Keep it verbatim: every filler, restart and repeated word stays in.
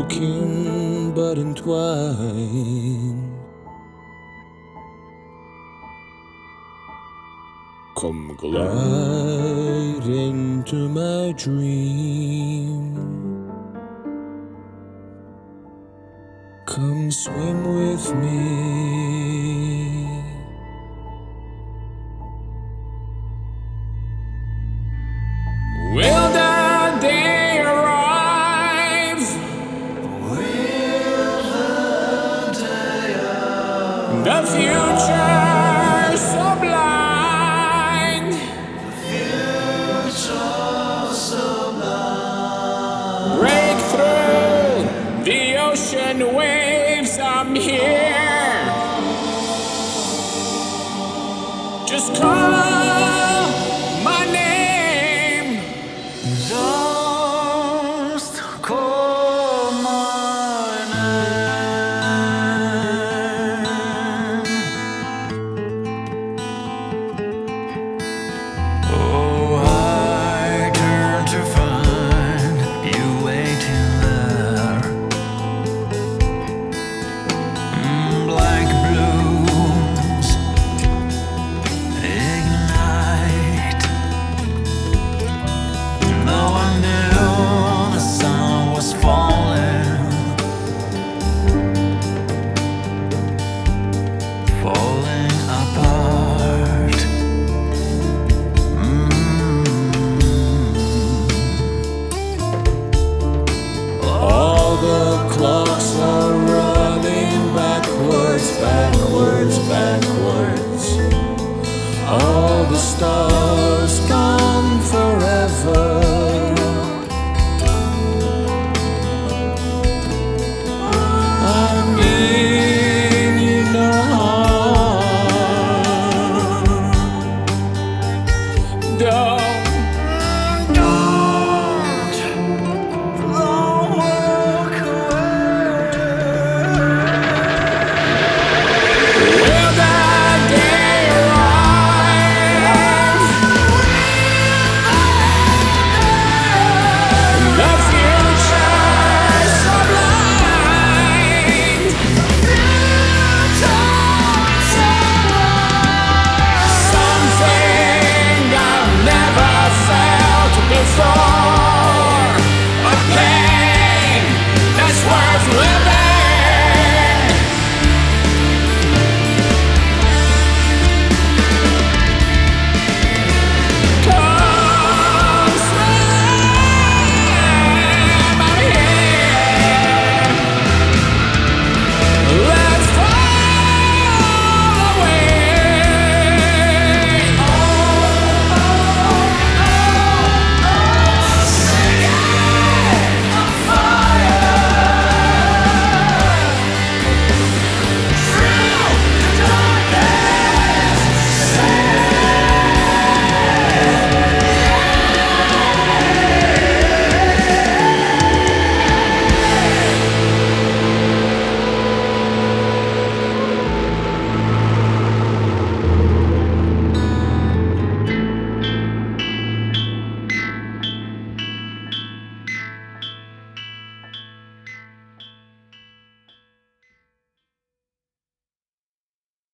broken but entwined. Come glide into my dream. Come swim with me. Will the day arrive? Will the day arrive? The future so blind. Future sublime. Break through the ocean waves. I'm here. Just call my name. Just call my name. Oh, I turn to find you waiting there. Mm, black blooms ignite. No one knew the sun was falling, falling apart. All the clocks are running backwards, backwards, backwards. All the stars gone forever. I mean you no harm. Don't